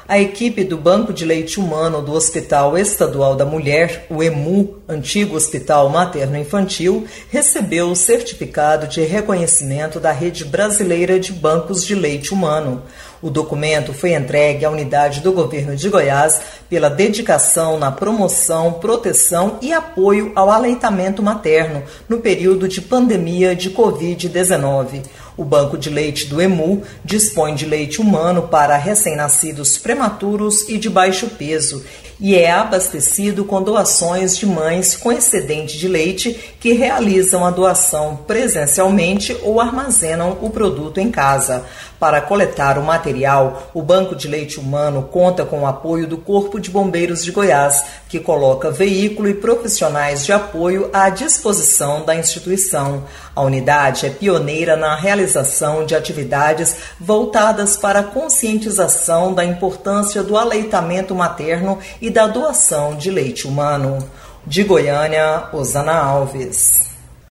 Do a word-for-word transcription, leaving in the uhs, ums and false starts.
A equipe do Banco de Leite Humano do Hospital Estadual da Mulher, o EMU, antigo Hospital Materno-Infantil, recebeu o certificado de reconhecimento da Rede Brasileira de Bancos de Leite Humano. O documento foi entregue à unidade do governo de Goiás pela dedicação na promoção, proteção e apoio ao aleitamento materno no período de pandemia de covid dezenove. O Banco de Leite do EMU dispõe de leite humano para recém-nascidos prematuros e de baixo peso e é abastecido com doações de mães com excedente de leite que realizam a doação presencialmente ou armazenam o produto em casa. Para coletar o material, o Banco de Leite Humano conta com o apoio do Corpo de Bombeiros de Goiás, que coloca veículo e profissionais de apoio à disposição da instituição. A unidade é pioneira na realização de atividades voltadas para a conscientização da importância do aleitamento materno e da doação de leite humano. De Goiânia, Osana Alves.